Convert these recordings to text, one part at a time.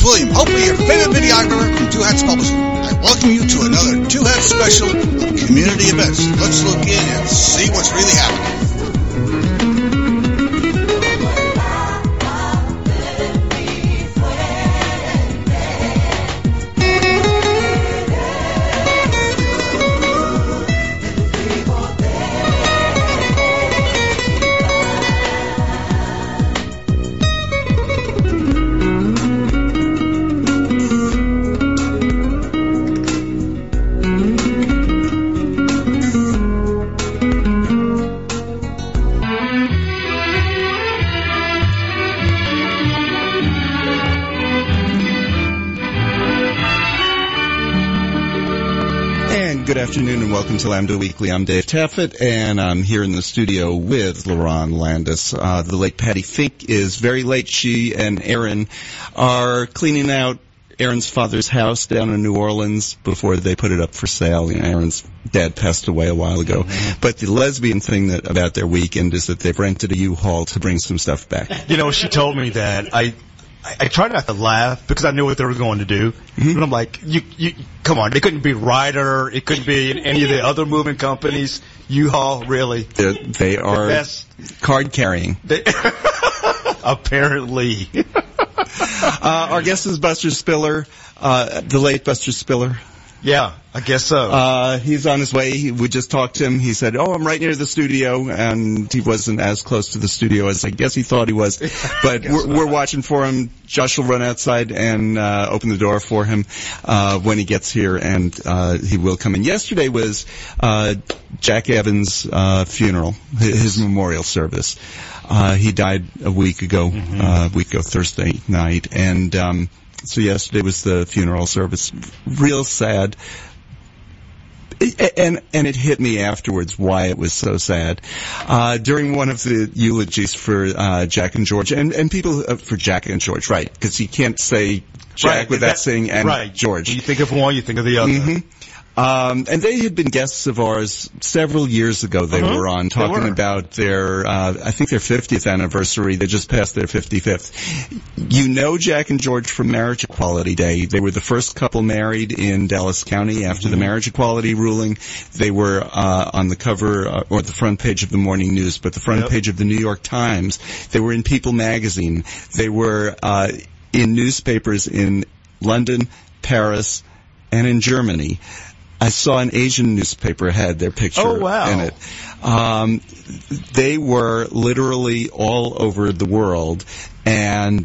William Hopey, your favorite videographer from Two Hats Publishing. I welcome you to another Two Hats special of community events. Let's look in and see what's really happening. Good afternoon and welcome to Lambda Weekly. I'm Dave Taffet and I'm here in the studio with LaRon Landis. The late Patty Fink is very late. She and Aaron are cleaning out Aaron's father's house down in New Orleans before they put it up for sale. You know, Aaron's dad passed away a while ago. Mm-hmm. But the lesbian thing about their weekend is that they've rented a U-Haul to bring some stuff back. You know, she told me that. I tried not to laugh because I knew what they were going to do. Mm-hmm. But I'm like, you, come on. It couldn't be Ryder. It couldn't be in any of the other moving companies. U-Haul, really. They are card carrying. Apparently. Our guest is Buster Spiller, the late Buster Spiller. Yeah, I guess so. He's on his way. We just talked to him. He said, I'm right near the studio, and he wasn't as close to the studio as I guess he thought he was. But we're watching for him. Josh will run outside and open the door for him when he gets here, and he will come in. Yesterday was Jack Evans' funeral, his memorial service. He died a week ago, Thursday night, and so yesterday was the funeral service. Real sad. And it hit me afterwards why it was so sad. During one of the eulogies for Jack and George, and people for Jack and George, right? Because you can't say Jack without saying and George. You think of one, you think of the other. Mm-hmm. And they had been guests of ours several years ago. They were on talking about their, I think their 50th anniversary. They just passed their 55th. You know Jack and George from Marriage Equality Day. They were the first couple married in Dallas County after the marriage equality ruling. They were on the cover or the front page of the Morning News, but the front page of the New York Times. They were in People magazine. They were in newspapers in London, Paris, and in Germany. I saw an Asian newspaper had their picture in it. They were literally all over the world, and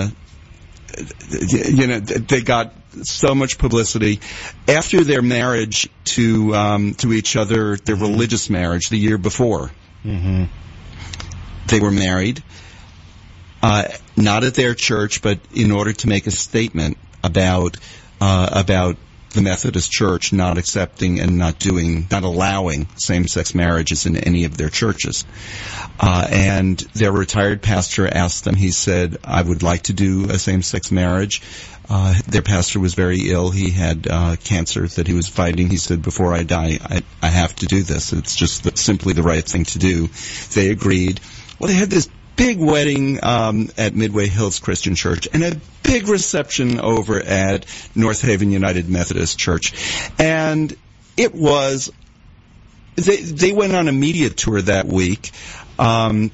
they got so much publicity after their marriage to each other, their religious marriage the year before. Mm-hmm. They were married, not at their church, but in order to make a statement about the Methodist Church not accepting and not allowing same-sex marriages in any of their churches. And their retired pastor asked them, he said, I would like to do a same-sex marriage. Their pastor was very ill. He had cancer that he was fighting. He said, before I die, I have to do this. It's just simply the right thing to do. They agreed. Well, they had this big wedding at Midway Hills Christian Church and a big reception over at North Haven United Methodist Church. And it was, they went on a media tour that week. And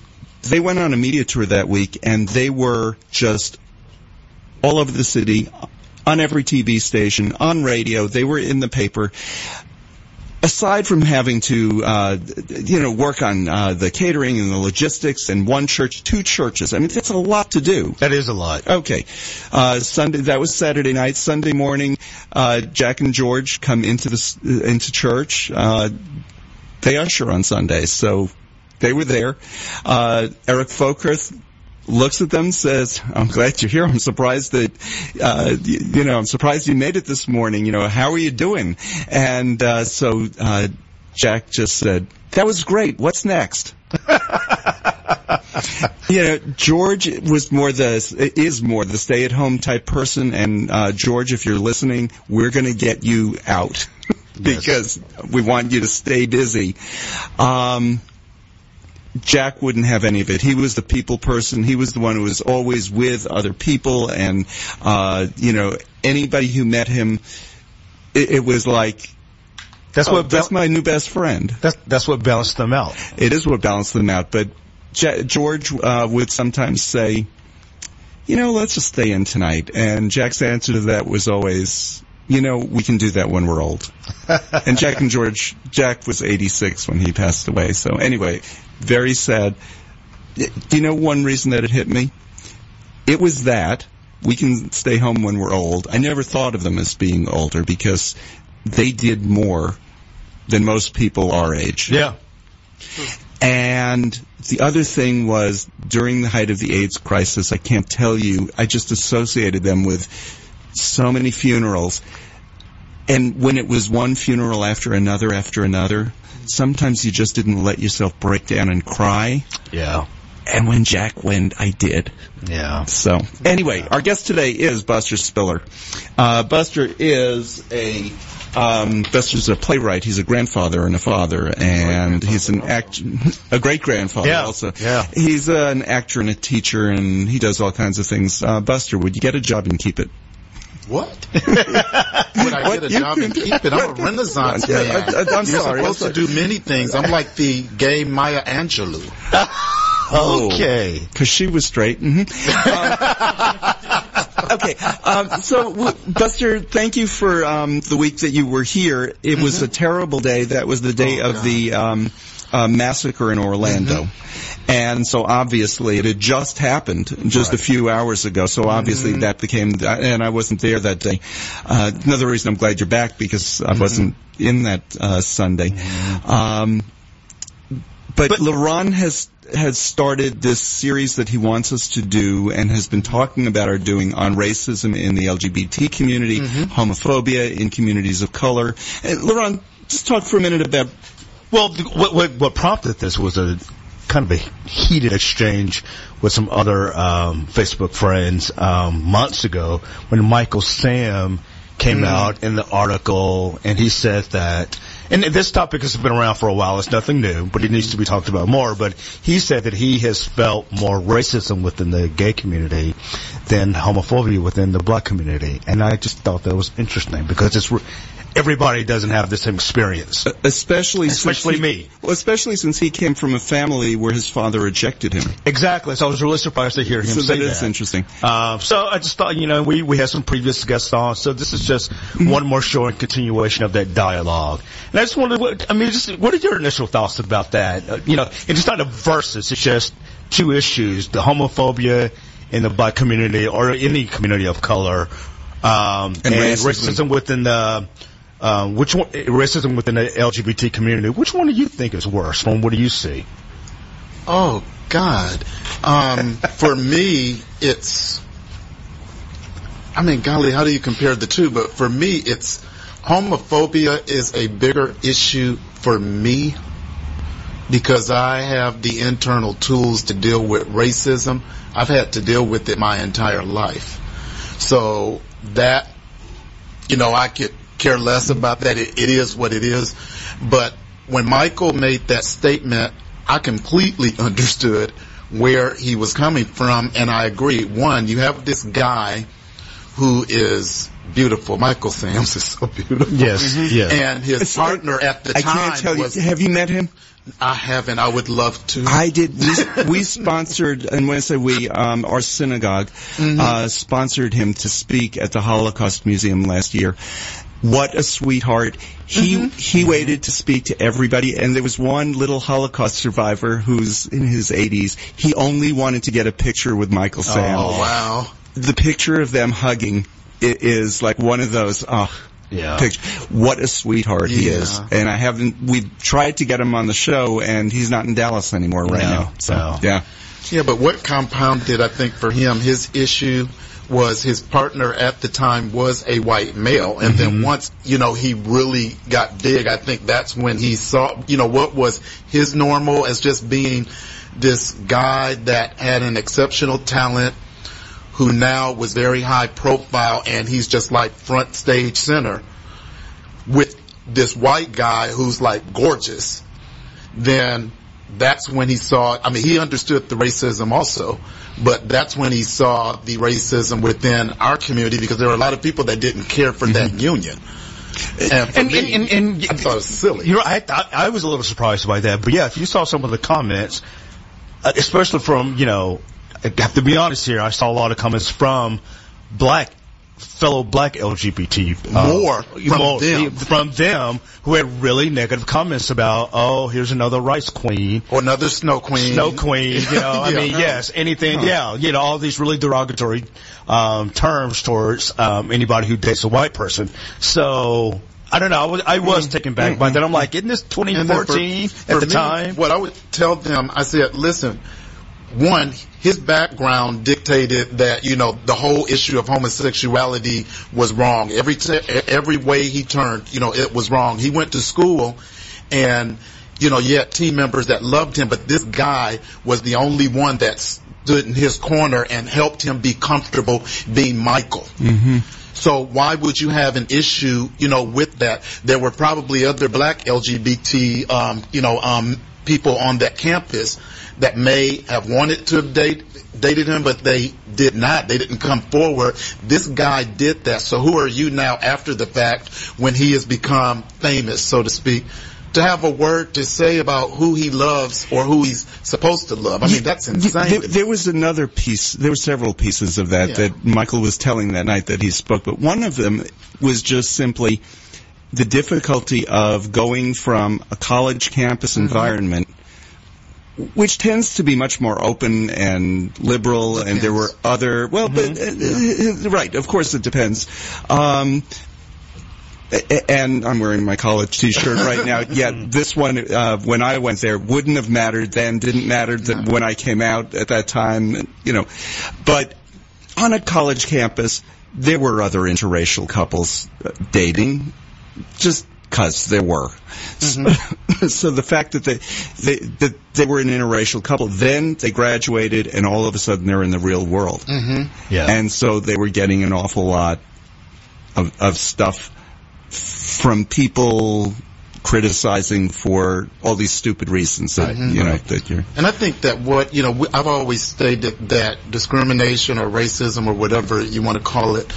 they were just all over the city, on every TV station, on radio. They were in the paper. Aside from having to, work on the catering and the logistics and one church, two churches, I mean, that's a lot to do. That is a lot. Okay. Sunday, that was Saturday night. Sunday morning, Jack and George come into church. They usher on Sundays, so they were there. Eric Folkerth looks at them, says, I'm glad you're here. I'm surprised that, I'm surprised you made it this morning. How are you doing? And so Jack just said, that was great. What's next? George is more the stay-at-home type person. And George, if you're listening, we're going to get you out because we want you to stay busy. Jack wouldn't have any of it. He was the people person. He was the one who was always with other people, and anybody who met him, it was like, that's my new best friend. That's what balanced them out. It is what balanced them out. But George would sometimes say, let's just stay in tonight. And Jack's answer to that was always, we can do that when we're old. And Jack was 86 when he passed away. So anyway, very sad. Do you know one reason that it hit me? It was that we can stay home when we're old. I never thought of them as being older because they did more than most people our age. Yeah. And the other thing was, during the height of the AIDS crisis, I can't tell you, I just associated them with so many funerals. And when it was one funeral after another, sometimes you just didn't let yourself break down and cry. Yeah. And when Jack went, I did. Yeah. So, anyway, our guest today is Buster Spiller. Buster is Buster's a playwright. He's a grandfather and a father, and he's a great-grandfather also. Yeah. He's an actor and a teacher, and he does all kinds of things. Buster, would you get a job and keep it? What? Would I get a job and keep it? I'm a Renaissance man. I'm sorry. You're supposed to do many things. I'm like the gay Maya Angelou. Okay. Because she was straight. Mm-hmm. Okay. So, Buster, thank you for the week that you were here. It was a terrible day. That was the day of the massacre in Orlando. And so obviously it had just happened just a few hours ago. So obviously that became, and I wasn't there that day. Another reason I'm glad you're back, because I wasn't in that Sunday. But LeRon has started this series that he wants us to do and has been talking about our doing on racism in the LGBT community, homophobia in communities of color. And LeRon, just talk for a minute about... Well, what prompted this was a kind of a heated exchange with some other Facebook friends months ago when Michael Sam came out in the article, and he said that, and this topic has been around for a while, it's nothing new, but it needs to be talked about more, but he said that he has felt more racism within the gay community than homophobia within the black community. And I just thought that was interesting, because everybody doesn't have the same experience. Especially me. Well, especially since he came from a family where his father rejected him. Exactly. So I was really surprised to hear him say that. That is interesting. So I just thought, we had some previous guests on, so this is just one more show and continuation of that dialogue. And I just wondered, what are your initial thoughts about that? It's not a versus, it's just two issues, the homophobia in the black community or any community of color, and racism within the racism within the LGBT community. Which one do you think is worse? What do you see? Oh God, for me, it's. Golly, how do you compare the two? But for me, it's homophobia is a bigger issue for me because I have the internal tools to deal with racism. I've had to deal with it my entire life, so that I could care less about that. It is what it is. But when Michael made that statement, I completely understood where he was coming from, and I agree. One, you have this guy who is beautiful. Michael Sams is so beautiful. Yes, yes. And his partner at the time can't tell you. Have you met him? I haven't. I would love to. I did. We sponsored, and when I say we, our synagogue sponsored him to speak at the Holocaust Museum last year. What a sweetheart. He waited to speak to everybody, and there was one little Holocaust survivor who's in his 80s. He only wanted to get a picture with Michael Sam. Oh, wow. The picture of them hugging is like one of those, pictures. What a sweetheart he is. And we've tried to get him on the show, and he's not in Dallas anymore now. So, yeah. Yeah, but what compounded, I think, for him, his issue was his partner at the time was a white male. And then once, he really got big, I think that's when he saw, what was his normal as just being this guy that had an exceptional talent who now was very high profile, and he's just like front stage center with this white guy who's like gorgeous. Then that's when he saw, I mean, he understood the racism also, but that's when he saw the racism within our community, because there were a lot of people that didn't care for that union. And I thought it was silly. You know, I was a little surprised by that. But yeah, if you saw some of the comments, especially from, you know, I have to be honest here, I saw a lot of comments from fellow black LGBT from them who had really negative comments about, oh, here's another rice queen or another snow queen, you know. I mean, yes, anything, you know, all these really derogatory terms towards anybody who dates a white person. So I don't know, I was taken back by that. I'm like, isn't this 2014 at the time? What I would tell them, I said, listen, one, his background dictated that, you know, the whole issue of homosexuality was wrong. Every way he turned, you know, it was wrong. He went to school and, you know, you had team members that loved him, but this guy was the only one that stood in his corner and helped him be comfortable being Michael. Mm-hmm. So why would you have an issue, you know, with that? There were probably other black LGBT, people on that campus that may have wanted to have dated him, but they did not. They didn't come forward. This guy did that. So who are you now after the fact, when he has become famous, so to speak, to have a word to say about who he loves or who he's supposed to love? I mean, that's insane. There was another piece. There were several pieces of that that Michael was telling that night that he spoke, but one of them was just simply the difficulty of going from a college campus environment, which tends to be much more open and liberal, and there were other, right, of course it depends. And I'm wearing my college T-shirt right now. Yeah, this one, when I went there, wouldn't have mattered then, didn't matter when I came out at that time, you know. But on a college campus, there were other interracial couples dating, just because there were. Mm-hmm. So the fact that they were an interracial couple, then they graduated and all of a sudden they're in the real world. Mm-hmm. Yeah. And so they were getting an awful lot of stuff from people criticizing for all these stupid reasons that, you know, that you're... And I think that what, you know, I've always stated that discrimination or racism or whatever you want to call it,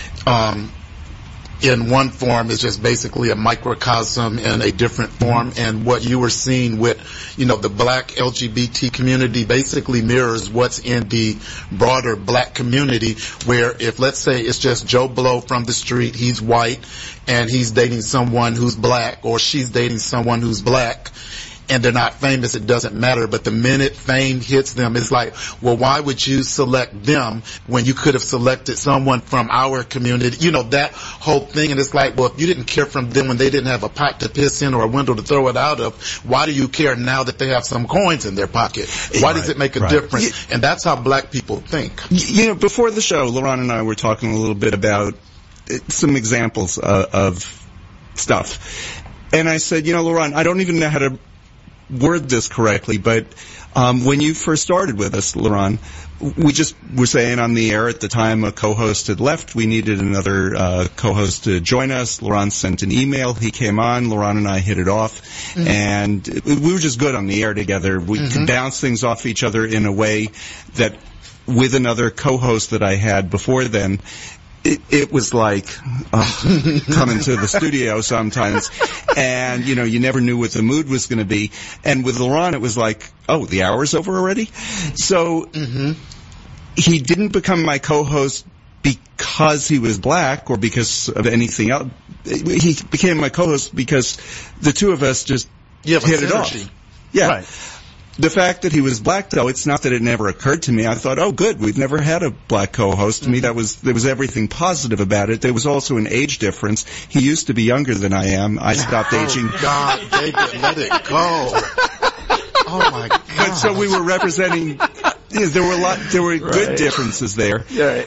in one form is just basically a microcosm in a different form. And what you were seeing with, you know, the black LGBT community basically mirrors what's in the broader black community, where if, let's say, it's just Joe Blow from the street, he's white, and he's dating someone who's black, or she's dating someone who's black, and they're not famous, it doesn't matter. But the minute fame hits them, it's like, well, why would you select them when you could have selected someone from our community? You know, that whole thing. And it's like, well, if you didn't care from them when they didn't have a pot to piss in or a window to throw it out of, why do you care now that they have some coins in their pocket? Why does it make a difference? And that's how black people think. You know, before the show, LaRon and I were talking a little bit about some examples of stuff. And I said, you know, LaRon, I don't even know how to word this correctly, but when you first started with us, LaRon, we just were saying on the air at the time a co-host had left. We needed another co-host to join us. LaRon sent an email. He came on. LaRon and I hit it off. And we were just good on the air together. We could bounce things off each other in a way that with another co-host that I had before then, it was like coming to the studio sometimes, and you know, you never knew what the mood was going to be. And with LaRon, it was like, oh, the hour's over already. So he didn't become my co-host because he was black or because of anything else. He became my co-host because the two of us just hit it off. Yeah. Right. The fact that he was black, though, it's not that it never occurred to me. I thought, oh, good, we've never had a black co-host. To me, there was everything positive about it. There was also an age difference. He used to be younger than I am. I stopped aging. Oh, God, David, let it go. Oh, my God. But so we were representing, there were good differences there. Yeah.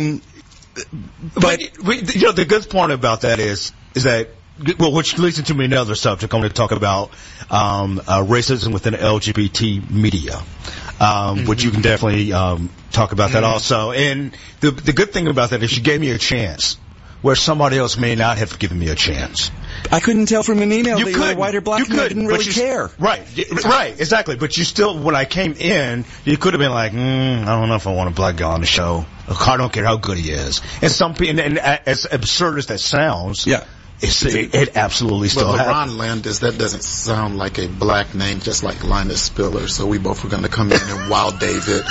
But you know, the good part about that is that, well, which leads into me another subject. I'm going to talk about racism within LGBT media, which you can definitely talk about that also. And the good thing about that is you gave me a chance where somebody else may not have given me a chance. I couldn't tell from an email You that you were couldn't. white or black. You and I couldn't, didn't but really you- care. Right, exactly. But you still, when I came in, you could have been like, I don't know if I want a black guy on the show. I don't care how good he is. And some people, and as absurd as that sounds, Yeah. it absolutely still Well, happens. LeBron Landis, that doesn't sound like a black name, just like Linus Spiller. So we both were going to come in and wow David.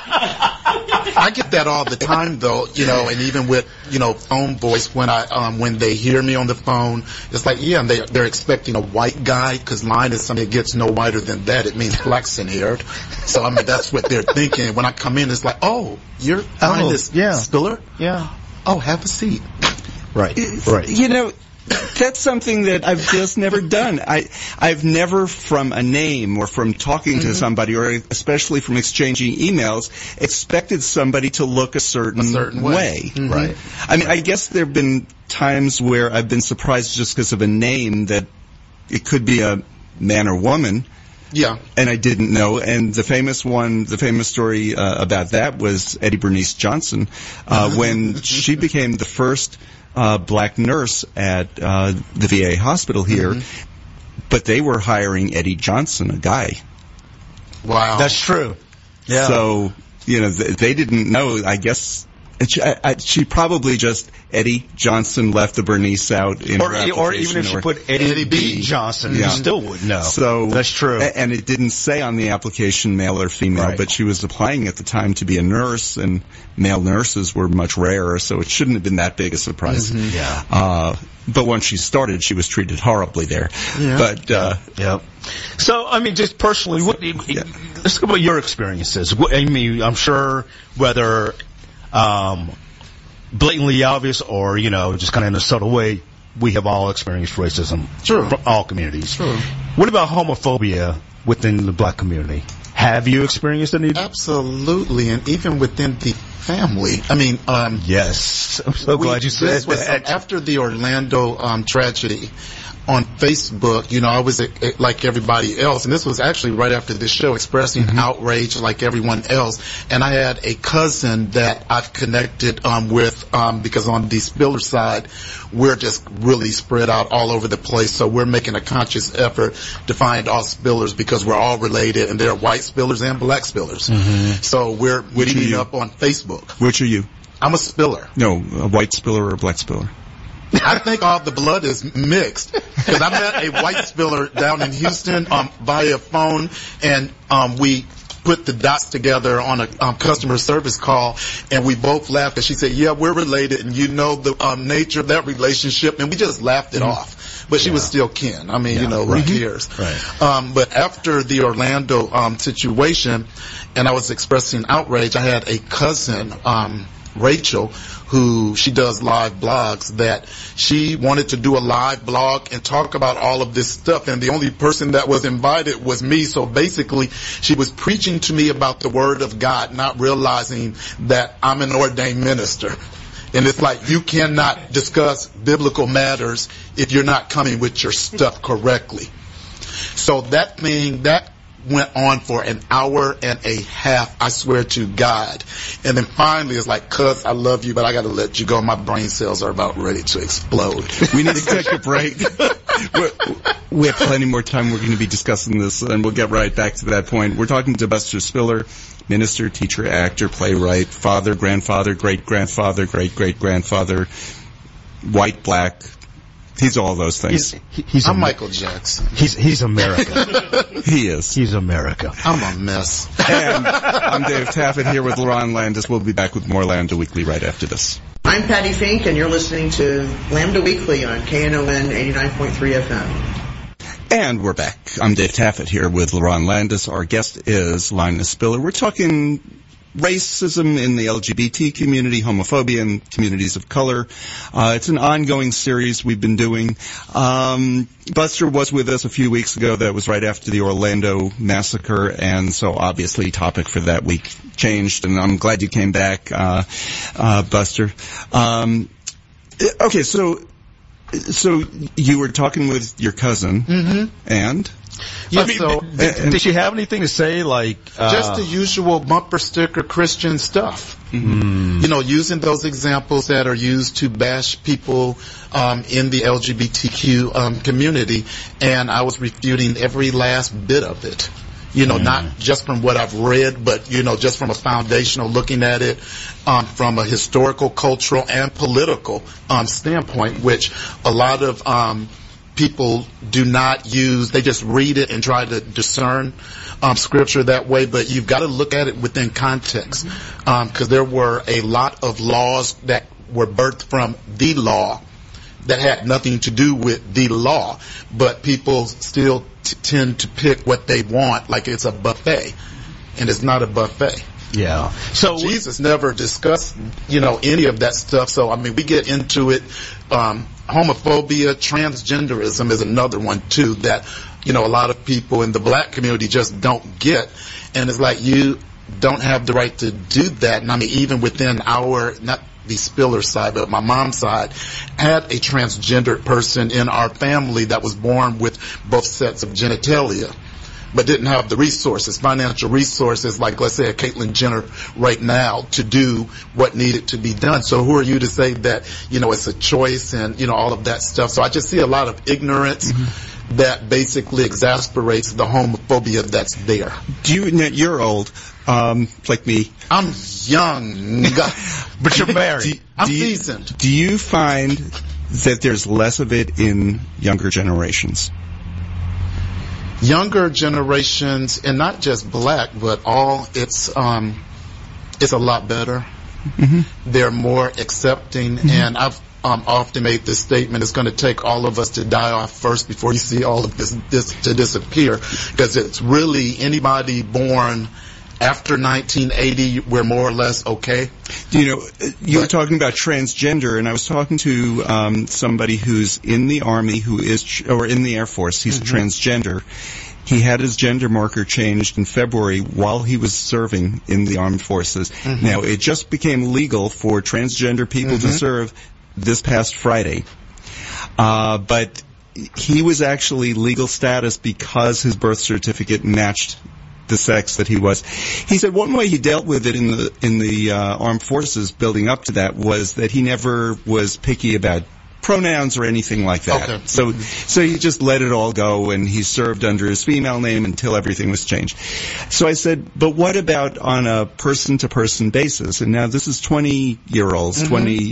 I get that all the time, though, and even with, phone voice, when they hear me on the phone, it's like, yeah, they're expecting a white guy, because Linus, it gets no whiter than that. It means flaxen haired. So, that's what they're thinking. When I come in, it's like, oh, you're Linus Spiller? Yeah. Oh, have a seat. Right. That's something that I've just never done. I've never, from a name or from talking to somebody, or especially from exchanging emails, expected somebody to look a certain way. Mm-hmm. Right. I guess there have been times where I've been surprised just because of a name that it could be a man or woman. Yeah. And I didn't know. And the famous story about that was Eddie Bernice Johnson, when she became the first black nurse at the VA hospital here, but they were hiring Eddie Johnson, a guy. Wow. That's true. Yeah. So, they didn't know, I guess. She probably just Eddie Johnson left the Bernice out in her application. Or even if she put Eddie B. Johnson, you still wouldn't know. So that's true. And it didn't say on the application male or female, but she was applying at the time to be a nurse, and male nurses were much rarer, so it shouldn't have been that big a surprise. Yeah. But once she started, she was treated horribly there. Yeah. But yep. So, just personally, let's go about your experiences. I'm sure whether blatantly obvious or, just kind of in a subtle way, we have all experienced racism from all communities. True. What about homophobia within the black community? Have you experienced any? Absolutely, and even within the family. Yes. I'm so glad you said that. After the Orlando tragedy, on Facebook, I was like everybody else, and this was actually right after this show, expressing outrage like everyone else. And I had a cousin that I've connected with because on the Spiller side, we're just really spread out all over the place. So we're making a conscious effort to find all Spillers because we're all related, and there are white Spillers and black Spillers. So we're meeting up on Facebook. Which are you? I'm a Spiller. No, a white Spiller or a black Spiller? I think all the blood is mixed, because I met a white Spiller down in Houston via phone, and we put the dots together on a customer service call, and we both laughed, and she said, yeah, we're related, and the nature of that relationship, and we just laughed it off. But she was still kin. Who cares? Right. But after the Orlando situation, and I was expressing outrage, I had a cousin, Rachel, who she does live blogs, that she wanted to do a live blog and talk about all of this stuff, and the only person that was invited was me. So basically, she was preaching to me about the Word of God, not realizing that I'm an ordained minister. And it's like, you cannot discuss biblical matters if you're not coming with your stuff correctly. So that went on for an hour and a half, I swear to God. And then finally it's like, cuz, I love you, but I got to let you go. My brain cells are about ready to explode. We need to take a break. We have plenty more time. We're going to be discussing this, and we'll get right back to that point. We're talking to Buster Spiller, minister, teacher, actor, playwright, father, grandfather, great-grandfather, great-great-grandfather, white, black. He's all those things. I'm Michael Jackson. He's America. He is. He's America. I'm a mess. And I'm Dave Taffet here with LaRon Landis. We'll be back with more Lambda Weekly right after this. I'm Patty Fink, and you're listening to Lambda Weekly on KNON 89.3 FM. And we're back. I'm Dave Taffet here with LaRon Landis. Our guest is Linus Spiller. We're talking racism in the LGBT community, homophobia in communities of color. It's an ongoing series we've been doing. Buster was with us a few weeks ago. That was right after the Orlando massacre, and so obviously topic for that week changed, and I'm glad you came back, Buster. Okay, so you were talking with your cousin, and? Yeah, did she have anything to say, like... just the usual bumper sticker Christian stuff. You know, using those examples that are used to bash people in the LGBTQ community, and I was refuting every last bit of it. You know, not just from what I've read, but, you know, just from a foundational looking at it from a historical, cultural, and political standpoint, which a lot of people do not use. They just read it and try to discern scripture that way, but you've got to look at it within context, because there were a lot of laws that were birthed from the law that had nothing to do with the law, but people still tend to pick what they want like it's a buffet, and it's not a buffet. Yeah. So Jesus never discussed, you know, any of that stuff. So, I mean, we get into it. Homophobia, transgenderism is another one, too, that, you know, a lot of people in the black community just don't get. And it's like, you don't have the right to do that. And I mean, even within our, not the Spiller side, but my mom's side, had a transgendered person in our family that was born with both sets of genitalia, but didn't have the resources, financial resources, like, let's say, a Caitlyn Jenner right now, to do what needed to be done. So who are you to say that, you know, it's a choice and, you know, all of that stuff? So I just see a lot of ignorance that basically exasperates the homophobia that's there. You're old, like me. I'm young. but you're married. I'm seasoned. Do you find that there's less of it in younger generations? Younger generations, and not just black, but all, it's a lot better. They're more accepting, and I've often made this statement: it's going to take all of us to die off first before you see all of this to disappear, because it's really anybody born after 1980, we're more or less okay. You know, you were talking about transgender, and I was talking to somebody who's in the Army, or in the Air Force. He's transgender. He had his gender marker changed in February while he was serving in the armed forces. Now, it just became legal for transgender people to serve this past Friday. But he was actually legal status because his birth certificate matched the sex that he was. He said one way he dealt with it in the armed forces building up to that was that he never was picky about pronouns or anything like that. Okay. So he just let it all go, and he served under his female name until everything was changed. So I said, but what about on a person-to-person basis? And now this is 20-year-olds,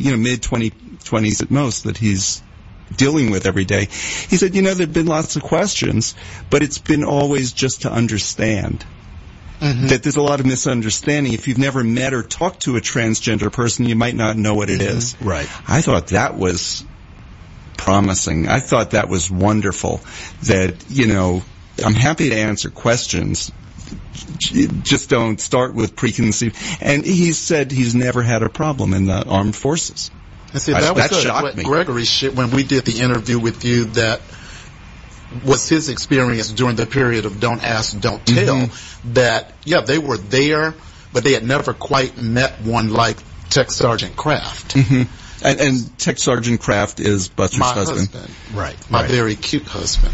mid-20s at most, that he's dealing with every day. He said, you know, there've been lots of questions, but it's been always just to understand. That there's a lot of misunderstanding. If you've never met or talked to a transgender person, you might not know what it is. Right. I thought that was promising. I thought that was wonderful. That, you know, I'm happy to answer questions. Just don't start with preconceived. And he said he's never had a problem in the armed forces. And see, that was shocked me. Gregory shit when we did the interview with you. That was his experience during the period of Don't Ask, Don't Tell. That, yeah, they were there, but they had never quite met one like Tech Sergeant Kraft. And Tech Sergeant Kraft is Buster's husband. Right. My very cute husband.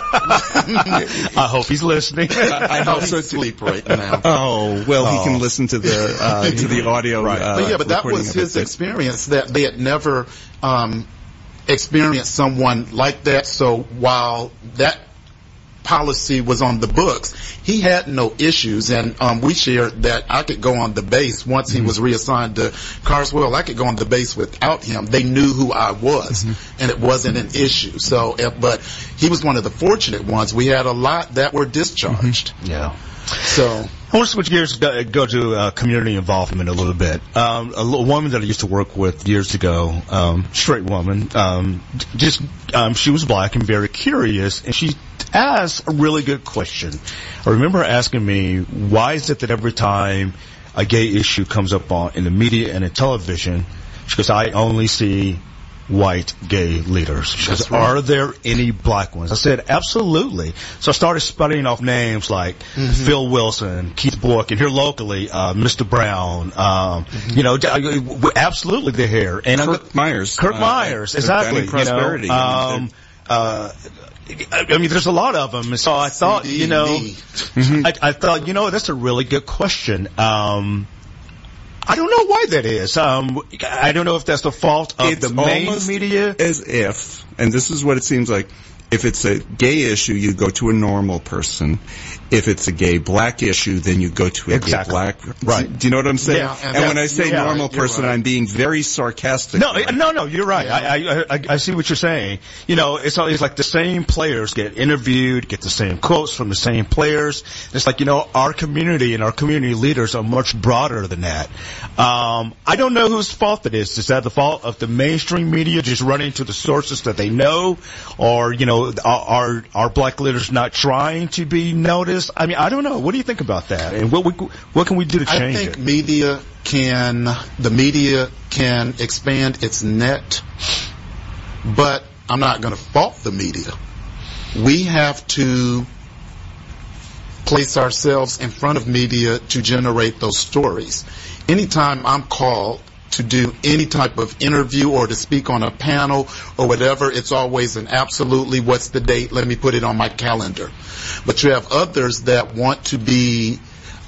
I hope he's listening. I hope he's asleep right now. Oh, well, he can listen to the audio. Right. But that was his experience, that they had never experienced someone like that. So while that policy was on the books, he had no issues, and we shared that I could go on the base once he was reassigned to Carswell. I could go on the base without him. They knew who I was, and it wasn't an issue. So, but he was one of the fortunate ones. We had a lot that were discharged. Yeah. So I want to switch gears, go to community involvement a little bit. A woman that I used to work with years ago, straight woman, she was black and very curious, and she asked a really good question. I remember her asking me, why is it that every time a gay issue comes up in the media and in television, she goes, I only see white gay leaders. She goes, are there any black ones? I said, absolutely. So I started spouting off names like Phil Wilson, Keith Bourke, and here locally, Mr. Brown, you know, absolutely they're here. And Kirk Myers. Kirk Myers, exactly. Prosperity. I mean, there's a lot of them. And so I thought, you know, I thought, you know, that's a really good question. I don't know why that is. I don't know if that's the fault of the main media. As if, and this is what it seems like, if it's a gay issue, you go to a normal person. If it's a gay black issue, then you go to a gay black. Right. Do you know what I'm saying? Yeah, and when I say normal person, right. I'm being very sarcastic. No, you're right. Yeah. I see what you're saying. You know, it's always like the same players get interviewed, get the same quotes from the same players. It's like, you know, our community and our community leaders are much broader than that. I don't know whose fault it is. Is that the fault of the mainstream media just running to the sources that they know? Or, you know, are black leaders not trying to be noticed? I mean, I don't know. What do you think about that? And what can we do to change it? I think the media can expand its net, but I'm not going to fault the media. We have to place ourselves in front of media to generate those stories. Anytime I'm called to do any type of interview or to speak on a panel or whatever, it's always an absolutely, what's the date? Let me put it on my calendar. But you have others that want to be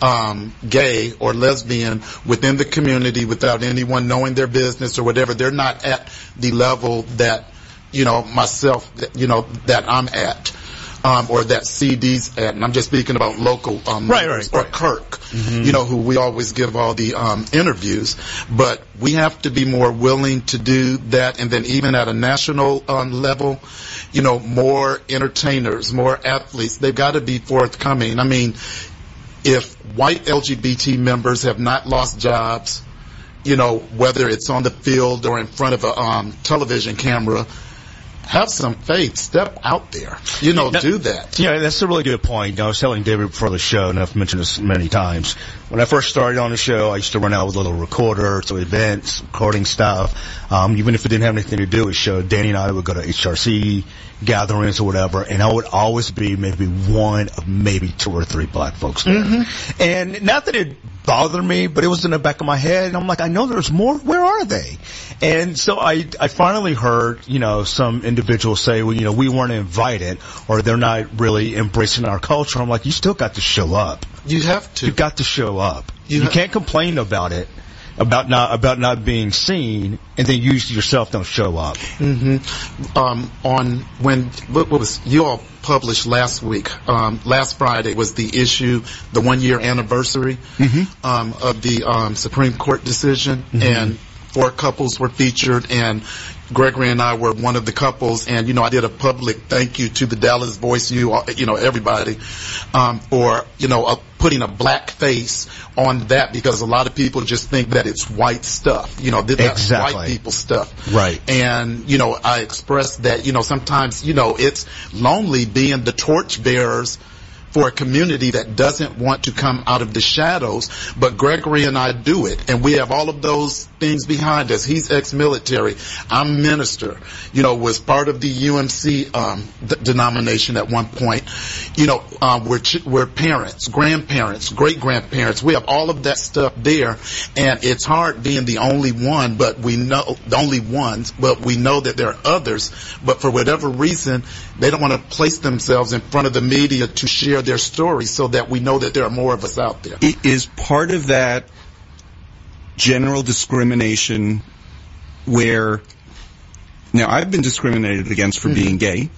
gay or lesbian within the community without anyone knowing their business or whatever. They're not at the level that, you know, myself, you know, that I'm at. Or that CD's at, and I'm just speaking about local members, or Kirk, you know, who we always give all the interviews. But we have to be more willing to do that, and then even at a national level, you know, more entertainers, more athletes, they've got to be forthcoming. I mean, if white LGBT members have not lost jobs, you know, whether it's on the field or in front of a television camera, have some faith. Step out there. You know, do that. Yeah, that's a really good point. I was telling David before the show, and I've mentioned this many times. When I first started on the show, I used to run out with a little recorder to events, recording stuff. Even if it didn't have anything to do with the show, Danny and I would go to HRC gatherings or whatever, and I would always be maybe one of maybe 2 or 3 black folks there. And not that it bothered me, but it was in the back of my head, and I'm like, I know there's more. Where are they? And so I finally heard, you know, some individuals say, well, you know, we weren't invited, or they're not really embracing our culture. I'm like, you still got to show up. You have to. You got to show up. You can't complain about it, about not being seen, and then you yourself don't show up. What was you all published last week? Last Friday was the issue, the 1-year anniversary of the Supreme Court decision, and 4 couples were featured, and Gregory and I were one of the couples, and, you know, I did a public thank you to the Dallas Voice, you know, everybody, for, you know, putting a black face on that, because a lot of people just think that it's white stuff, you know, that's white people stuff. Right. And, you know, I expressed that, you know, sometimes, you know, it's lonely being the torchbearers for a community that doesn't want to come out of the shadows, but Gregory and I do it, and we have all of those things behind us. He's ex-military. I'm minister. You know, was part of the UMC denomination at one point. You know, we're parents, grandparents, great-grandparents. We have all of that stuff there, and it's hard being the only one, but we know the only ones, but we know that there are others, but for whatever reason, they don't want to place themselves in front of the media to share their stories, so that we know that there are more of us out there. Is part of that general discrimination where, now I've been discriminated against for being gay.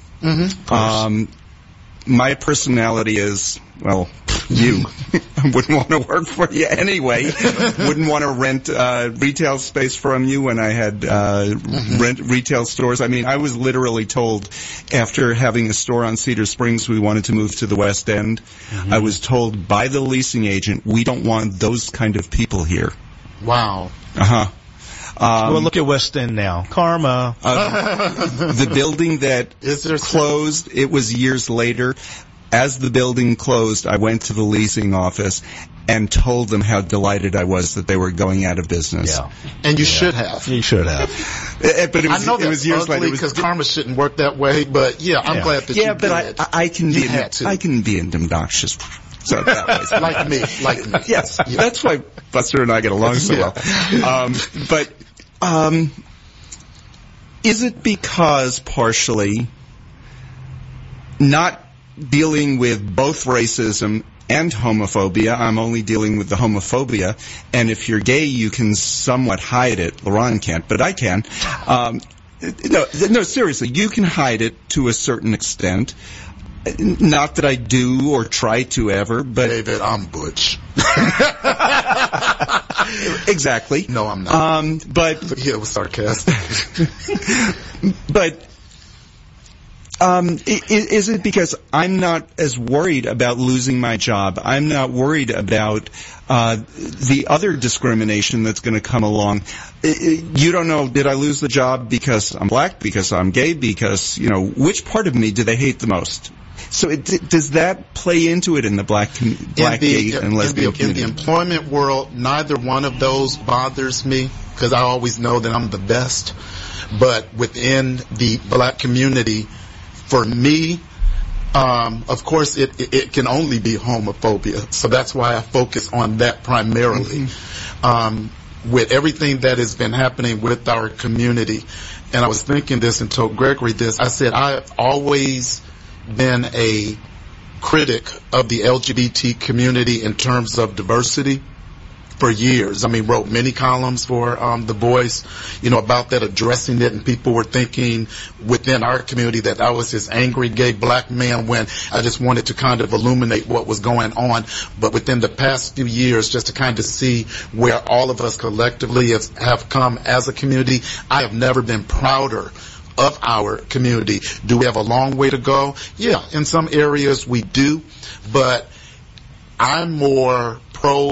My personality is, well, you. I wouldn't want to work for you anyway. Wouldn't want to rent retail space from you when I had rent retail stores. I mean, I was literally told, after having a store on Cedar Springs, we wanted to move to the West End. I was told by the leasing agent, we don't want those kind of people here. Wow. Well, look at West End now. Karma. The building that closed, it was years later. As the building closed, I went to the leasing office and told them how delighted I was that they were going out of business. Yeah. And you should have. You should have. But it was, I know it was years later. Because karma shouldn't work that way, but I'm glad that you did. Yeah, but I can be an obnoxious. So that way. like me. Yes, that's why Buster and I get along so well. But is it because partially not dealing with both racism and homophobia. I'm only dealing with the homophobia. And if you're gay, you can somewhat hide it. LaRon can't, but I can. No, seriously, you can hide it to a certain extent. Not that I do or try to ever, but... David, I'm butch. Exactly. No, I'm not. But... Yeah, it was sarcastic. But... is it because I'm not as worried about losing my job? I'm not worried about the other discrimination that's going to come along. You don't know, did I lose the job because I'm black, because I'm gay, because, which part of me do they hate the most? So does that play into it in the black gay and lesbian community? In the employment world, neither one of those bothers me because I always know that I'm the best. But within the black community, for me, of course, it can only be homophobia. So that's why I focus on that primarily. With everything that has been happening with our community, and I was thinking this and told Gregory this, I said I've always been a critic of the LGBT community in terms of diversity for years. I mean, wrote many columns for The Voice, about that, addressing it, and people were thinking within our community that I was this angry gay black man when I just wanted to kind of illuminate what was going on. But within the past few years, just to kind of see where all of us collectively have come as a community, I have never been prouder of our community. Do we have a long way to go? Yeah, in some areas we do, but I'm more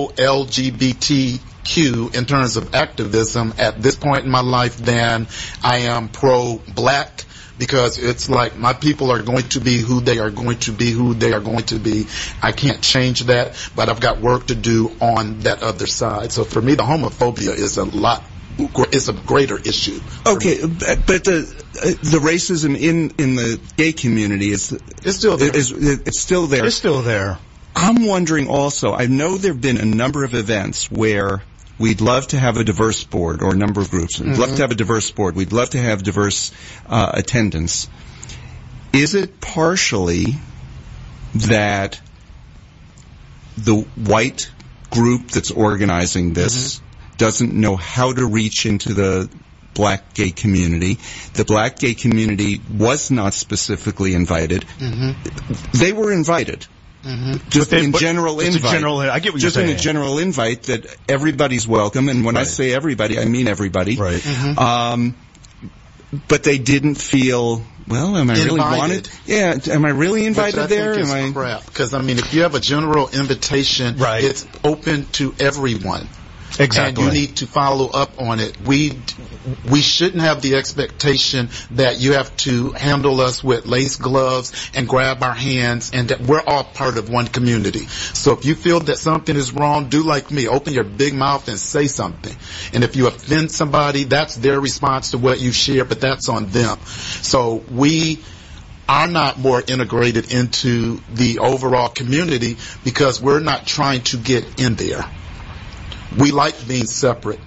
pro-LGBTQ in terms of activism at this point in my life than I am pro-black, because it's like my people are going to be who they are going to be, I can't change that, but I've got work to do on that other side. So for me, the homophobia is a greater issue. Okay, but the racism in the gay community is still there. It's still there. It's still there. I'm wondering also, I know there have been a number of events where we'd love to have a diverse board, or a number of groups. We'd love to have a diverse board. We'd love to have diverse attendance. Is it partially that the white group that's organizing this doesn't know how to reach into the black gay community? The black gay community was not specifically invited. They were invited. Just in a general invite. I get what you're saying. Just in a general invite that everybody's welcome, and when I say everybody, I mean everybody. Right. But they didn't feel, well, am I really wanted? Yeah, am I really invited there? Which I think is crap, because if you have a general invitation, it's open to everyone. Exactly. And you need to follow up on it. We shouldn't have the expectation that you have to handle us with lace gloves and grab our hands, and that we're all part of one community. So if you feel that something is wrong, do like me. Open your big mouth and say something. And if you offend somebody, that's their response to what you share, but that's on them. So we are not more integrated into the overall community because we're not trying to get in there. We like being separate.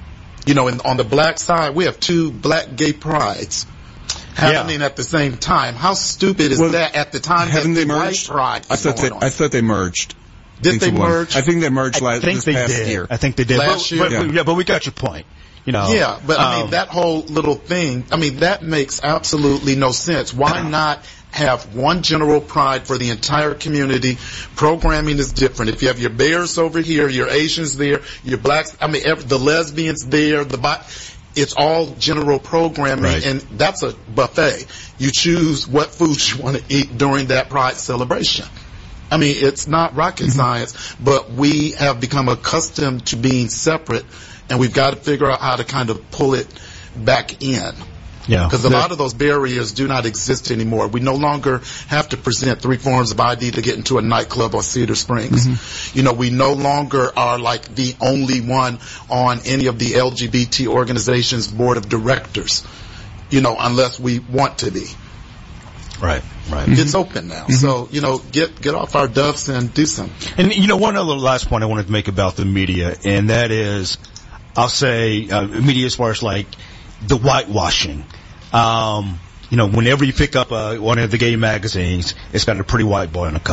On the black side, we have 2 black gay prides happening at the same time. How stupid is that at the time that the white pride is going on? I thought they merged. Did they merge? I think they merged this past year. I think they did. Last year? But we got your point. Yeah, but that whole little thing, that makes absolutely no sense. Why not have one general pride for the entire community? Programming is different. If you have your bears over here, your Asians there, your blacks, the lesbians there, it's all general programming, and that's a buffet. You choose what foods you want to eat during that pride celebration. It's not rocket science, but we have become accustomed to being separate, and we've got to figure out how to kind of pull it back in. Yeah. Because a lot of those barriers do not exist anymore. We no longer have to present 3 forms of ID to get into a nightclub or Cedar Springs. We no longer are like the only one on any of the LGBT organizations' board of directors, unless we want to be. Right. It's open now. So, get off our duffs and do something. And, one other last point I wanted to make about the media, and that is, I'll say, media as far as like the whitewashing. Whenever you pick up one of the gay magazines, it's got a pretty white boy on the cover.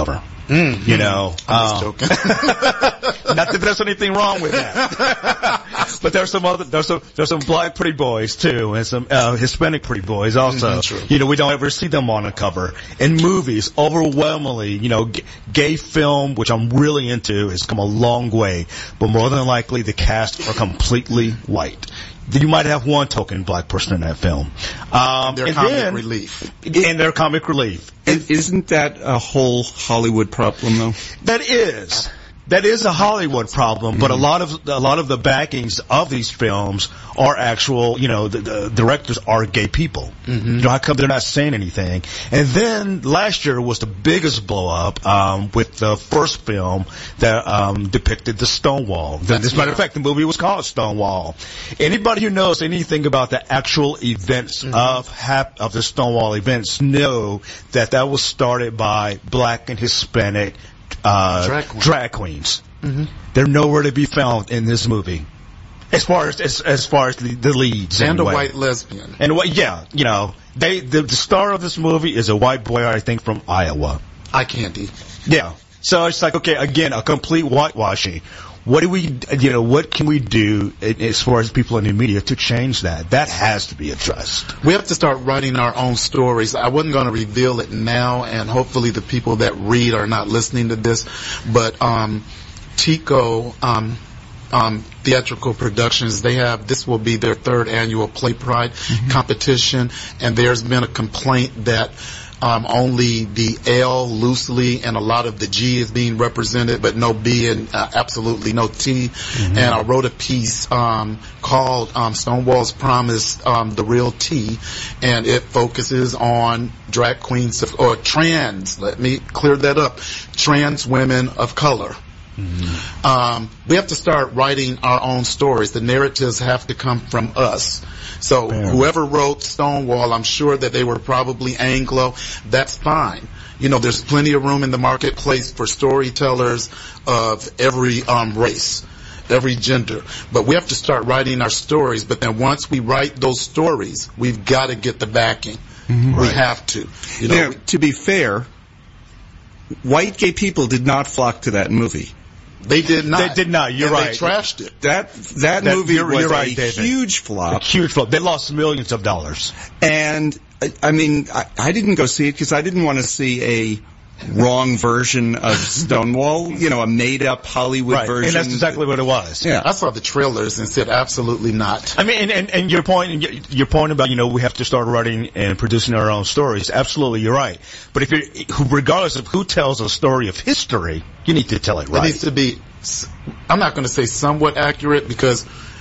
You know, I'm just joking. not that there's anything wrong with that, but there's some black pretty boys too, and some Hispanic pretty boys also. You know, we don't ever see them on a cover. In movies, overwhelmingly, you know, gay film, which I'm really into, has come a long way, but more than likely the cast are completely white. You might have one token black person in that film. Their comic relief. And their comic relief. Isn't that a whole Hollywood problem, though? That is a Hollywood problem, but a lot of the backings of these films are actual, you know, the directors are gay people. You know, how come they're not saying anything? And then last year was the biggest blow up with the first film that depicted the Stonewall. As a matter of fact, the movie was called Stonewall. Anybody who knows anything about the actual events of the Stonewall events know that was started by black and Hispanic drag queens. They're nowhere to be found in this movie, as far as the leads. And anyway. a white lesbian. And you know, the star of this movie is a white boy, I think, from Iowa. Eye candy. Yeah. So it's like, okay, again, a complete whitewashing. What can we do as far as people in the media to change that? That has to be addressed. We have to start writing our own stories. I wasn't going to reveal it now, and hopefully the people that read are not listening to this, but Tico Theatrical Productions, this will be their 3rd annual Play Pride competition, and there's been a complaint that only the L loosely and a lot of the G is being represented, but no B and absolutely no T. And I wrote a piece called Stonewall's Promise, The Real T, and it focuses on drag queens or trans, let me clear that up, trans women of color. We have to start writing our own stories. The narratives have to come from us. So whoever wrote Stonewall, I'm sure that they were probably Anglo. That's fine. You know, there's plenty of room in the marketplace for storytellers of every race, every gender. But we have to start writing our stories. But then once we write those stories, we've got to get the backing. We have to. You know, now, to be fair, white gay people did not flock to that movie. They did not. They did not. You're right. They trashed it. That movie was you're right, a David. huge flop. A huge flop. They lost millions of dollars. And, I mean, I didn't go see it because I didn't want to see a wrong version of Stonewall, you know, a made-up Hollywood version. And that's exactly what it was. Yeah. I saw the trailers and said absolutely not. I mean, and your point about, you know, we have to start writing and producing our own stories. Absolutely, you're right. But regardless of who tells a story of history, you need to tell it right. It needs to be, I'm not going to say somewhat accurate, because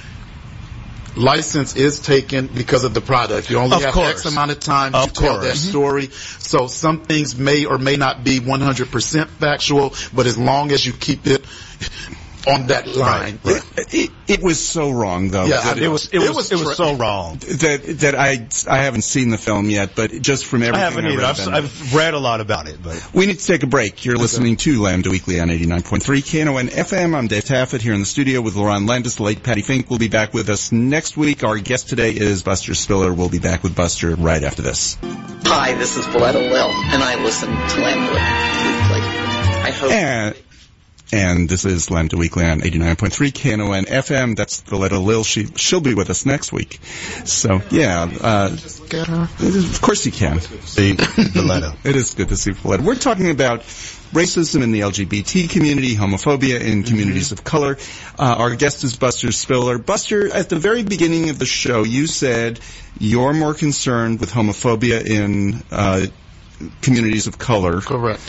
license is taken because of the product. You only have X amount of time to tell that story. So some things may or may not be 100% factual, but as long as you keep it on that line. It was so wrong, though. Yeah, it was so wrong that I haven't seen the film yet, but just from everything I haven't either. I've read a lot about it, but we need to take a break. You're listening to Lambda Weekly on 89.3 KNON FM. I'm Dave Taffet here in the studio with Lauren Landis. The late Patty Fink will be back with us next week. Our guest today is Buster Spiller. We'll be back with Buster right after this. Hi, this is Valletta Lil, and I listen to Lambda Weekly. I hope. And this is Lambda Weekly on 89.3 KNON FM. That's Valletta Lil. She'll be with us next week. So, yeah. Get her. Of course you can. See Valletta. It is good to see Valletta. We're talking about racism in the LGBT community, homophobia in communities of color. Our guest is Buster Spiller. Buster, at the very beginning of the show, you said you're more concerned with homophobia in communities of color. Correct.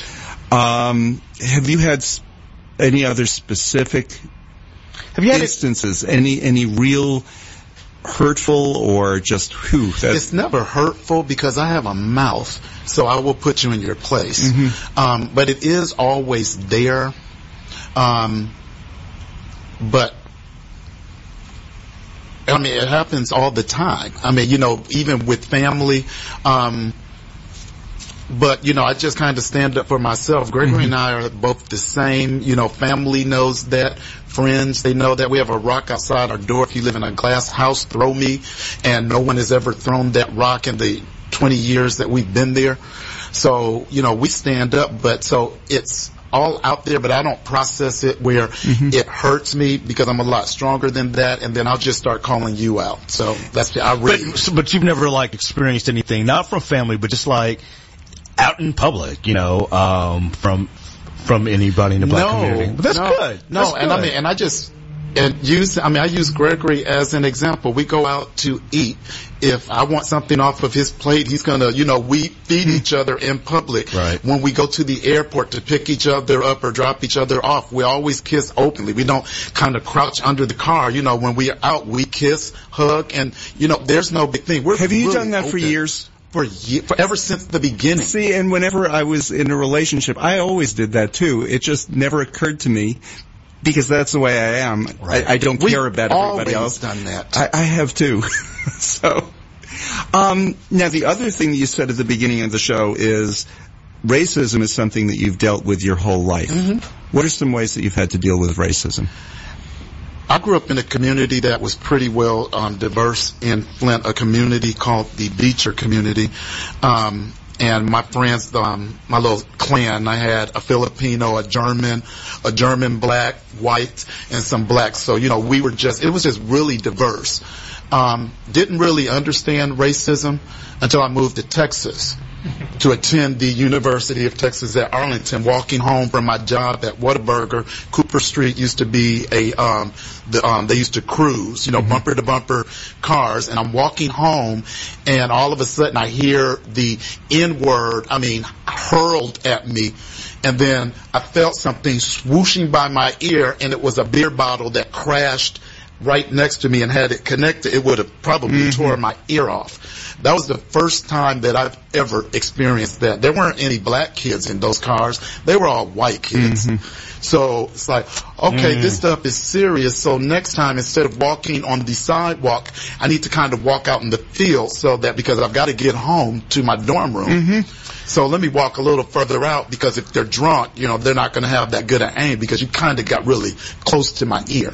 Have you had any other specific instances? Any real hurtful or just It's never hurtful because I have a mouth, so I will put you in your place. But it is always there. But I mean, it happens all the time. I mean, you know, even with family. But, you know, I just kind of stand up for myself. Gregory and I are both the same. You know, family knows that. Friends, they know that. We have a rock outside our door. If you live in a glass house, throw me. And no one has ever thrown that rock in the 20 years that we've been there. So, you know, we stand up. But so it's all out there, but I don't process it where it hurts me because I'm a lot stronger than that, and then I'll just start calling you out. So that's I really. But you've never like experienced anything, not from family, but just like out in public, you know, from anybody in the black community. But that's good. No, That's and good. I use Gregory as an example. We go out to eat. If I want something off of his plate, he's gonna, we feed each other in public. Right. When we go to the airport to pick each other up or drop each other off, we always kiss openly. We don't kind of crouch under the car. When we are out, we kiss, hug, and there's no big thing. Have you really done that for open. years? For ever since the beginning. See, and whenever I was in a relationship, I always did that too. It just never occurred to me because that's the way I am. Right. I don't care about everybody else. Done that. I have too. So, now the other thing that you said at the beginning of the show is racism is something that you've dealt with your whole life. What are some ways that you've had to deal with racism? I grew up in a community that was pretty well diverse in Flint, a community called the Beecher community. And my friends, my little clan, I had a Filipino, a German black, white, and some blacks. So, it was just really diverse. Didn't really understand racism until I moved to Texas to attend the University of Texas at Arlington. Walking home from my job at Whataburger, Cooper Street used to be they used to cruise, bumper to bumper cars, and I'm walking home, and all of a sudden I hear the N-word, hurled at me. And then I felt something swooshing by my ear, and it was a beer bottle that crashed right next to me, and had it connected, it would have probably tore my ear off. That was the first time that I've ever experienced that. There weren't any black kids in those cars. They were all white kids. So it's like, okay, this stuff is serious. So next time, instead of walking on the sidewalk, I need to kind of walk out in the field because I've got to get home to my dorm room. So let me walk a little further out, because if they're drunk, they're not going to have that good an aim, because you kind of got really close to my ear.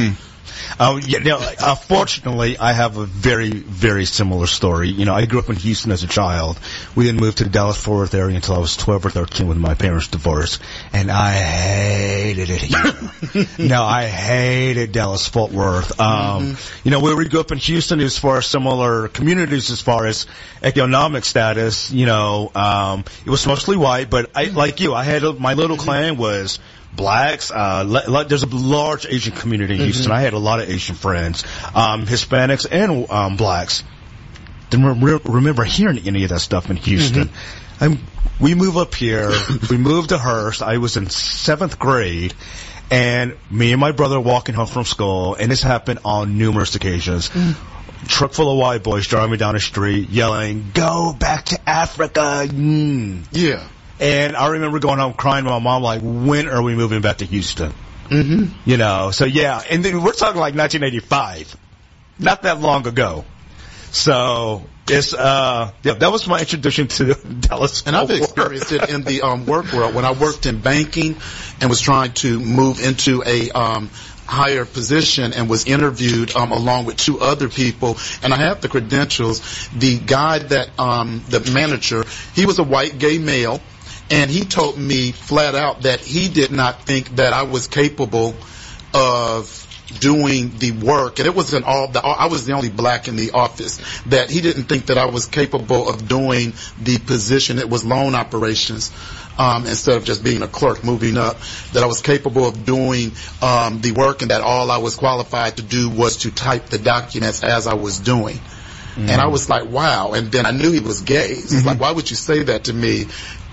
Fortunately, I have a very, very similar story. I grew up in Houston as a child. We then moved to the Dallas-Fort Worth area until I was 12 or 13 when my parents divorced. And I hated it here. I hated Dallas-Fort Worth. Where we grew up in Houston, as far as similar communities, as far as economic status, it was mostly white, but I had my little clan was blacks, there's a large Asian community in Houston. I had a lot of Asian friends, Hispanics and blacks. Didn't remember hearing any of that stuff in Houston. We moved up here. We moved to Hearst. I was in 7th grade, and me and my brother walking home from school, and this happened on numerous occasions. Truck full of white boys driving down the street yelling, "Go back to Africa!" Yeah. And I remember going home crying to my mom, like, when are we moving back to Houston? So yeah. And then we're talking like 1985. Not that long ago. So it's, that was my introduction to Dallas. And I've experienced it in the work world when I worked in banking and was trying to move into a higher position and was interviewed along with 2 other people, and I have the credentials. The guy that the manager, he was a white gay male. And he told me flat out that he did not think that I was capable of doing the work. And it wasn't I was the only black in the office. That he didn't think that I was capable of doing the position. It was loan operations. Instead of just being a clerk moving up, that I was capable of doing the work, and that all I was qualified to do was to type the documents as I was doing. And I was like, wow. And then I knew he was gay. It's like, why would you say that to me?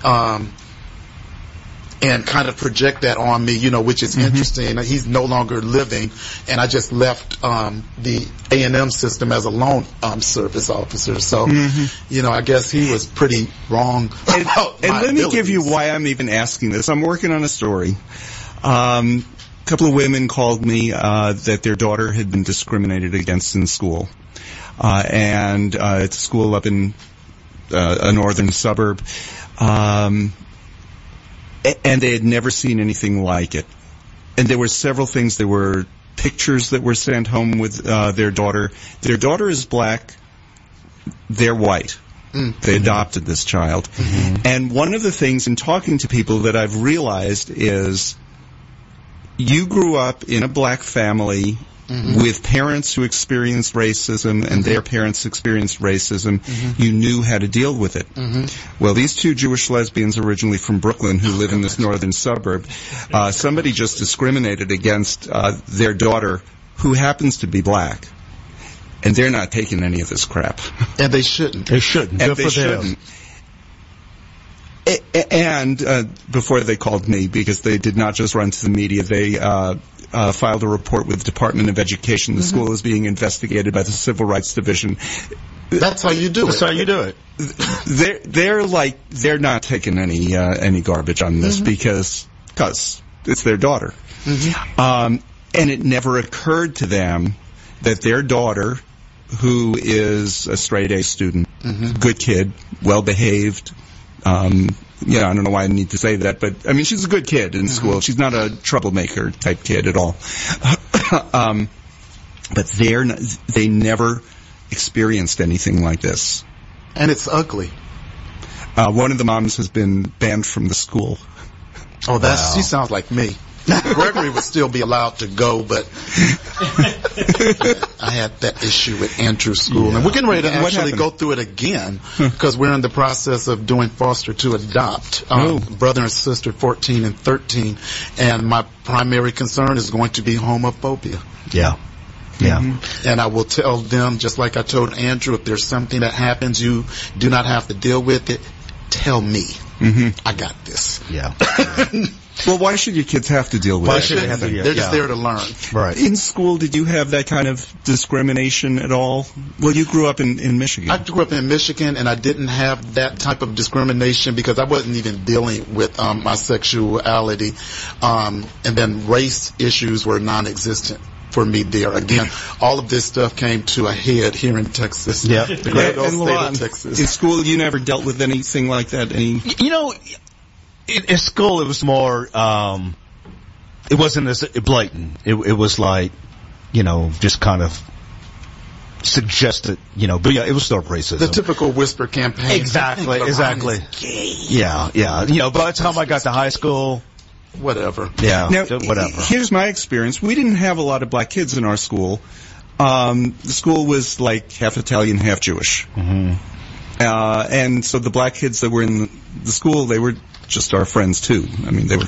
And kind of project that on me, which is interesting. He's no longer living, and I just left the A&M system as a loan service officer. So, I guess he was pretty wrong. And let me give you why I'm even asking this. I'm working on a story. A couple of women called me that their daughter had been discriminated against in school. And it's a school up in a northern suburb. And they had never seen anything like it. And there were several things. There were pictures that were sent home with their daughter. Their daughter is black. They're white. They adopted this child. And one of the things in talking to people that I've realized is you grew up in a black family with parents who experienced racism and their parents experienced racism. You knew how to deal with it. Well, these two Jewish lesbians originally from Brooklyn who live in this northern suburb, somebody just discriminated against their daughter who happens to be black. And they're not taking any of this crap. And they shouldn't. They shouldn't. And they shouldn't. And before they called me, because they did not just run to the media, they filed a report with the Department of Education. The school is being investigated by the Civil Rights Division. That's how you do it. That's how you do it. They're not taking any garbage on this because it's their daughter. And it never occurred to them that their daughter, who is a straight A student, good kid, well behaved. I don't know why I need to say that, but I mean, she's a good kid in school. She's not a troublemaker type kid at all. But they never experienced anything like this. And it's ugly. One of the moms has been banned from the school. Oh, she sounds like me. Gregory would still be allowed to go, but I had that issue with Andrew School. And we're getting ready to actually go through it again because we're in the process of doing foster to adopt. Brother and sister 14 and 13. And my primary concern is going to be homophobia. Yeah. Yeah. And I will tell them, just like I told Andrew, if there's something that happens, you do not have to deal with it. Tell me. I got this. Yeah. Well, why should your kids have to deal with it? They're just there to learn. Right. In school, did you have that kind of discrimination at all? Well, you grew up in Michigan. I grew up in Michigan, and I didn't have that type of discrimination because I wasn't even dealing with my sexuality. And then race issues were non-existent for me there. Again, all of this stuff came to a head here in Texas. Yeah. The great old state of Texas. In school, you never dealt with anything like that? In school, it was more, it wasn't as blatant. It was like, just kind of suggested, but yeah, it was still racism. The typical whisper campaign. Exactly. Yeah. By the time I got to high school, whatever. Yeah. Now, whatever. Here's my experience. We didn't have a lot of black kids in our school. The school was like half Italian, half Jewish. And so the black kids that were in the school, they were just our friends too. I mean, they were.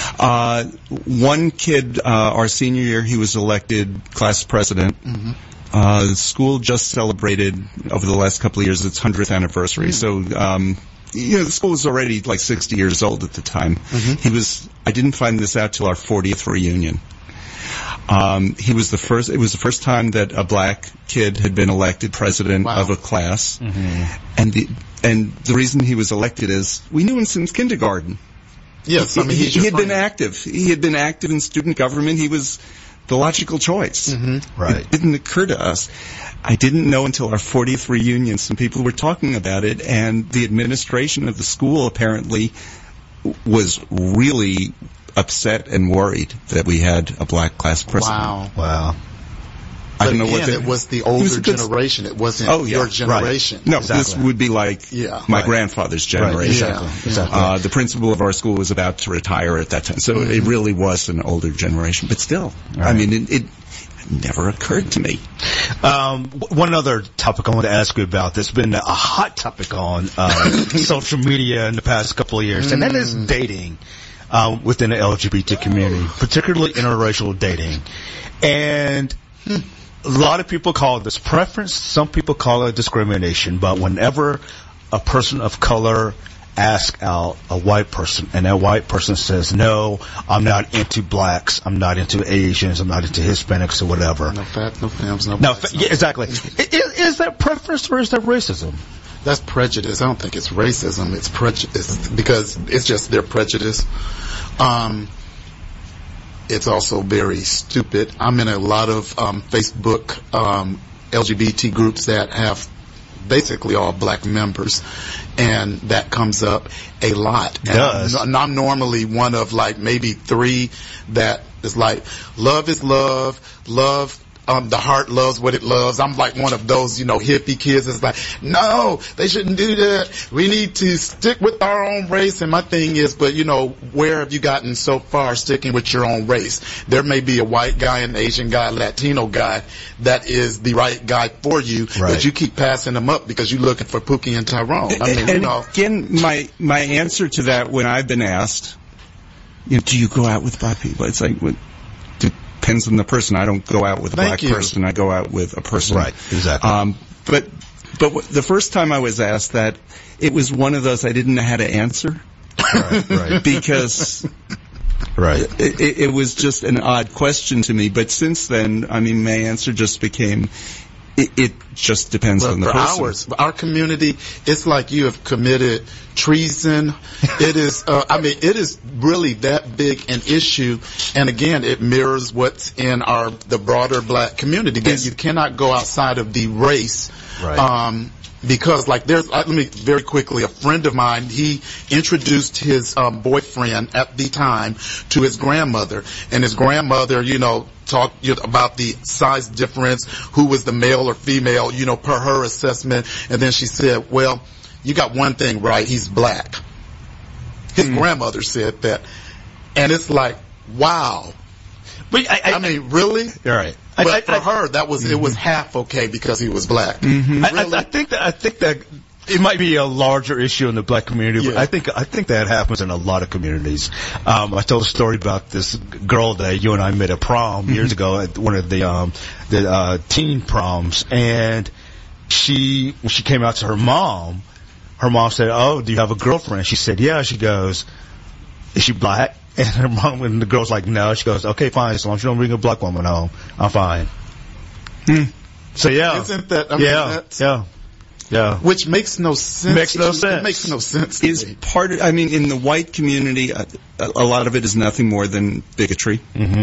One kid, our senior year, he was elected class president. The school just celebrated over the last couple of years its 100th anniversary. So, the school was already like 60 years old at the time. I didn't find this out till our 40th reunion. It was the first time that a black kid had been elected president of a class. And the reason he was elected is we knew him since kindergarten. Yes, I mean, he had been active. He had been active in student government. He was the logical choice. Right. It didn't occur to us. I didn't know until our 40th reunion. Some people were talking about it, and the administration of the school apparently was really upset and worried that we had a black class president. Wow. I don't know again, what it was the older generation. It wasn't your generation. Right. No, this would be like my grandfather's generation. Exactly. The principal of our school was about to retire at that time, so it really was an older generation. But still, I mean, it never occurred to me. One other topic I want to ask you about that's been a hot topic on social media in the past couple of years, and that is dating within the LGBT community, particularly interracial dating. And a lot of people call this preference. Some people call it discrimination. But whenever a person of color asks out a white person, and that white person says, no, I'm not into blacks, I'm not into Asians, I'm not into Hispanics or whatever. No fat, no fams, no blacks. Yeah, exactly. Is that preference or is that racism? That's prejudice. I don't think it's racism. It's prejudice because it's just their prejudice. It's also very stupid. I'm in a lot of Facebook LGBT groups that have basically all black members, and that comes up a lot. It does. And I'm normally one of like maybe 3 that is like, love is love, love the heart loves what it loves. I'm like one of those, hippie kids that's like, no, they shouldn't do that. We need to stick with our own race. And my thing is, but where have you gotten so far sticking with your own race? There may be a white guy, an Asian guy, Latino guy that is the right guy for you, but you keep passing them up because you're looking for Pookie and Tyrone. Again, my answer to that when I've been asked, do you go out with black people? It's like, depends on the person. I don't go out with a black person. I go out with a person. Right, exactly. But the first time I was asked that, it was one of those I didn't know how to answer. Right. Because it was just an odd question to me. But since then, my answer just became, it just depends on the person. Our community, it's like you have committed treason. It is, it is really that big an issue. And again, it mirrors what's in the broader black community. That you cannot go outside of the race. Right. Because let me very quickly, a friend of mine, he introduced his boyfriend at the time to his grandmother, and his grandmother, talked about the size difference, who was the male or female, per her assessment, and then she said, well, you got one thing right, he's black. His grandmother said that, and it's like, wow. But really? You're right. But for her, it was half okay because he was black. Mm-hmm. Really? I think that it might be a larger issue in the black community, but I think that happens in a lot of communities. I told a story about this girl that you and I met at prom years ago at one of the teen proms, and when she came out to her mom said, "Oh, do you have a girlfriend?" She said, "Yeah." She goes, "Is she black?" And her mom, and the girl's like, "No." She goes, "Okay, fine. As long as you don't bring a black woman home, I'm fine." So isn't that? Yeah. Which makes no sense. It makes no sense. Is part of, in the white community, a lot of it is nothing more than bigotry.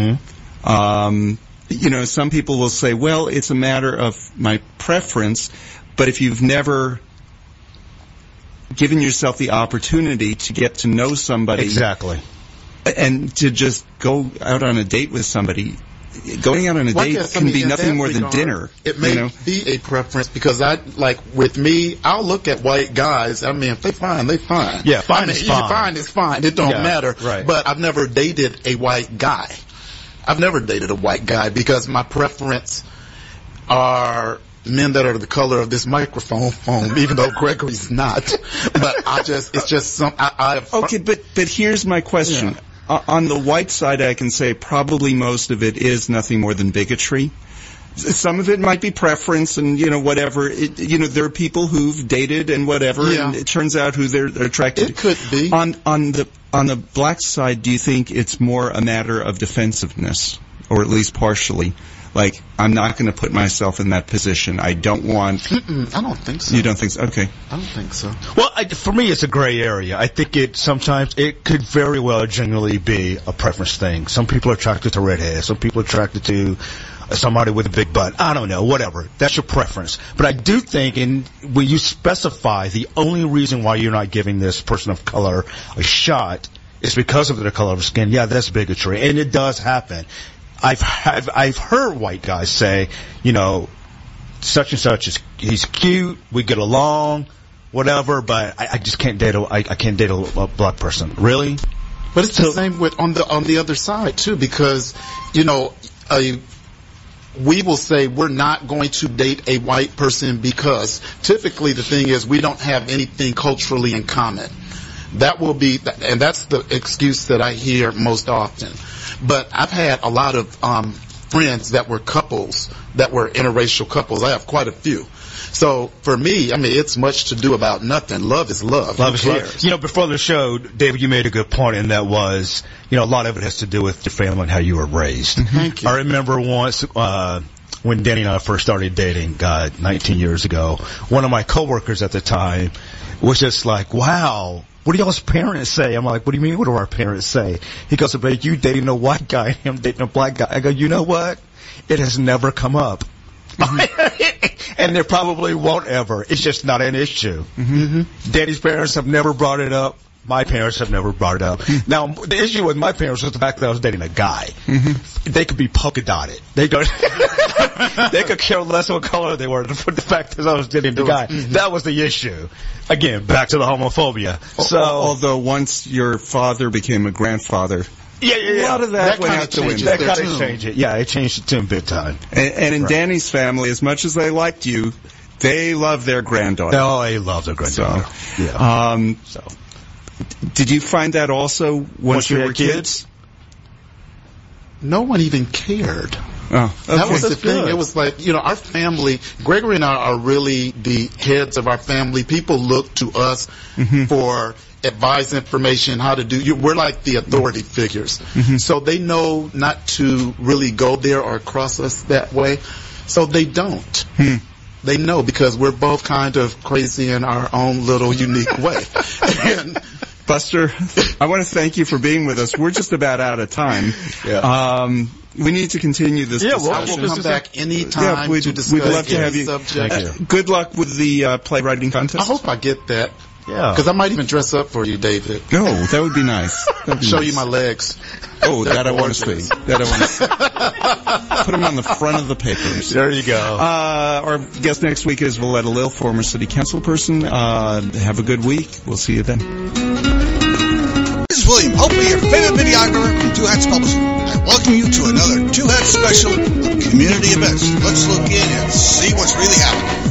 Mm-hmm. Some people will say, well, it's a matter of my preference, but if you've never given yourself the opportunity to get to know somebody. Exactly. And to just go out on a date with somebody, going out on a date can be nothing more than dinner. It may be a preference because with me, I'll look at white guys. If they fine, they fine. Yeah, fine is fine. Fine is fine. It don't matter. Right. But I've never dated a white guy. Because my preference are men that are the color of this microphone phone, even though Gregory's not. But it's just some. Okay, but here's my question. Yeah. On the white side, I can say probably most of it is nothing more than bigotry. Some of it might be preference and, whatever. There are people who've dated and whatever, and it turns out who they're attracted to. It could be. On the black side, do you think it's more a matter of defensiveness, or at least partially? Like, I'm not going to put myself in that position. I don't want... I don't think so. You don't think so? Okay. I don't think so. Well, for me, it's a gray area. I think sometimes it could very well genuinely be a preference thing. Some people are attracted to redheads. Some people are attracted to somebody with a big butt. I don't know. Whatever. That's your preference. But I do think when you specify the only reason why you're not giving this person of color a shot is because of their color of skin, that's bigotry. And it does happen. I've heard white guys say, such and such he's cute, we get along, whatever, but I just can't date a black person. Really? But it's the same with on the other side too, because we will say we're not going to date a white person because typically the thing is we don't have anything culturally in common. That will be, and that's the excuse that I hear most often. But I've had a lot of friends that were couples, that were interracial couples. I have quite a few. So for me, it's much to do about nothing. Love is love. Love is love. Before the show, David, you made a good point, and that was, a lot of it has to do with your family and how you were raised. Thank you. I remember once, when Danny and I first started dating, 19 years ago, one of my coworkers at the time was just like, wow, what do y'all's parents say? I'm like, what do you mean, what do our parents say? He goes, but you dating a white guy and him dating a black guy. I go, you know what? It has never come up. And there probably won't ever. It's just not an issue. Danny's parents have never brought it up. My parents have never brought it up. Now, the issue with my parents was the fact that I was dating a guy. They could be polka dotted. They could care less what color they were. For the fact that I was dating the guy, that was the issue. Again, back to the homophobia. So, although once your father became a grandfather, a lot of that went out the window. That kind of changed it. Yeah, it changed the tune big time. And in Danny's family, as much as they liked you, they love their granddaughter. Oh, they love their granddaughter. So, did you find that also once you were kids? No one even cared. Oh, okay. That was the thing. It was like, our family, Gregory and I are really the heads of our family. People look to us for advice, information, how to do. We're like the authority figures. So they know not to really go there or cross us that way. So they don't. They know because we're both kind of crazy in our own little unique way. And Buster, I want to thank you for being with us. We're just about out of time. We need to continue this discussion. We'll come back anytime to discuss we'd love to have you. Subject. Good luck with the playwriting contest. I hope I get that. Yeah. Because I might even dress up for you, David. No, that would be nice. Show you my legs. Oh, that I want to see. That I want to see. Put them on the front of the papers. There you go. Our guest next week is Valletta Lil, former city council person. Have a good week. We'll see you then. This is William, hopefully your favorite videographer from Two Hats Publishing. I welcome you to another Two Hats special of community events. Let's look in and see what's really happening.